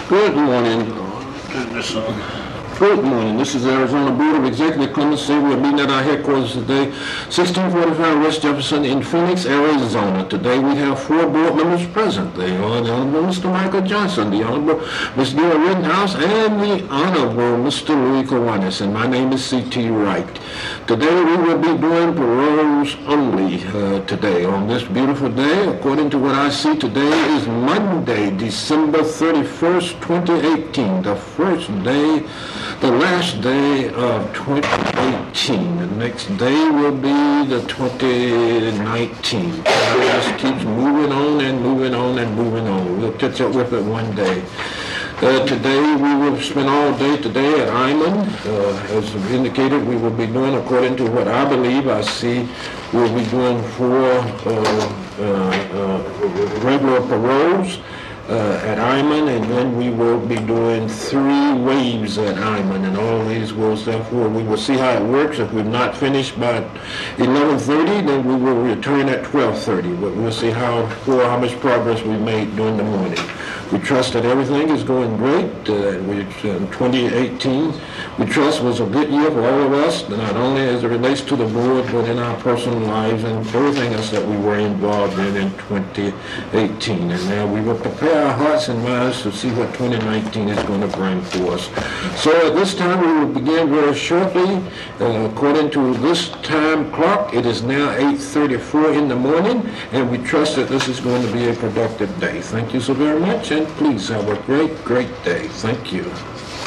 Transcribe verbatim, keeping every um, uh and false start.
Good morning. Turn this on. Good morning. This is Arizona Board of Executive Clemency. We're meeting at our headquarters today, sixteen forty-five West Jefferson in Phoenix, Arizona. Today we have four board members present. The Honorable Mister Michael Johnson, the Honorable Miz Neil Rittenhouse, and the Honorable Mister Louis Kiwanis. And my name is C T Wright. Today we will be doing paroles only uh, today on this beautiful day. According to what I see, today is Monday, December thirty-first, twenty eighteen, the first day the last day of twenty eighteen. The next day will be the twenty nineteen. It just keeps moving on and moving on and moving on. We'll catch up with it one day. Uh, today we will spend all day today at Iman. Uh, as indicated, we will be doing, according to what I believe I see, we'll be doing four uh, uh, uh, regular paroles Uh, at Iman, and then we will be doing three waves at Iman, and all these will, therefore, we will see how it works. If we're not finished by eleven thirty, then we will return at twelve thirty, but we'll see how, for how much progress we made during the morning. We trust that everything is going great. Uh, we, in twenty eighteen, we trust was a good year for all of us, not only as it relates to the board, but in our personal lives and everything else that we were involved in in twenty eighteen. And now we will prepare our hearts and minds to see what twenty nineteen is going to bring for us. So at this time, we will begin very shortly. Uh, according to this time clock, it is now eight thirty-four in the morning, and we trust that this is going to be a productive day. Thank you so very much, and please have a great, great day. Thank you.